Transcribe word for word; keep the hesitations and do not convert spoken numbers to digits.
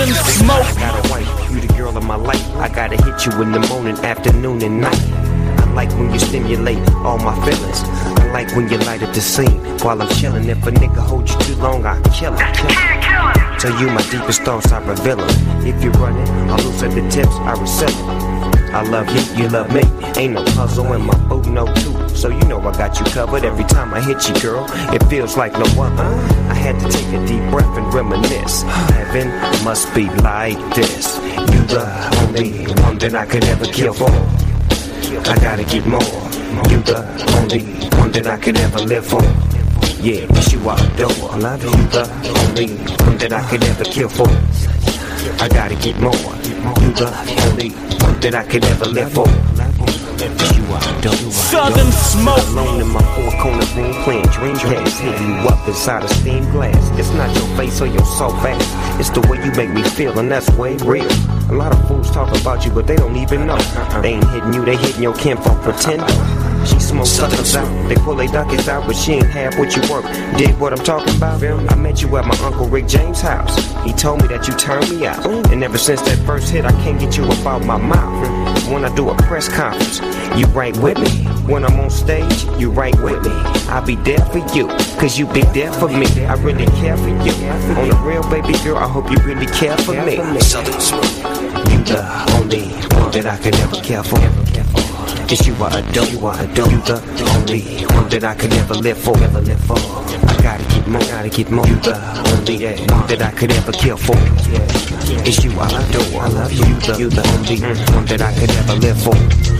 Southern Smoke. I got a wife, you the girl of my life. I gotta hit you in the morning, afternoon, and night. I like when you stimulate all my feelings. I like when you light up the scene while I'm chilling. If a nigga hold you too long, I kill him. To you, my deepest thoughts, I reveal them. If you're running, I'll lose at the tips, I resell it. I love you, you love me. Ain't no puzzle in my boot, no two. So you know I got you covered every time I hit you, girl. It feels like no other. I had to take a deep breath and reminisce. Heaven must be like this. You the only one that I could ever kill for. I gotta get more. You the only one that I could ever live for. Yeah, it's you I adore. I love you. You the only one that I could ever kill for. I gotta get more. You the only one that I could ever live for. It's you I adore. Southern Smoke. Alone in my four-corner room playing dream games, hitting you up inside a steam glass. It's not your face or your soft ass. It's the way you make me feel, and that's way real. A lot of fools talk about you, but they don't even know. They ain't hitting you, they hitting your kinfolk pretender. She smokes suckers out, they pull their duckies out, but she ain't half what you work. Dig what I'm talking about? I met you at my Uncle Rick James' house. He told me that you turned me out, and ever since that first hit, I can't get you up out my mouth. When I do a press conference, you right with me. When I'm on stage, you right with me. I'll be there for you, cause you be there for me. I really care for you. On the real, baby girl, I hope you really care for me. You the only one that I could ever care for. It's you I adore, you I adore. You the only one that I could ever live for, ever live for. I gotta keep more, gotta keep more. You the only one that I could ever kill for. It's you I adore, I love you. You the, you the only one that I could ever live for.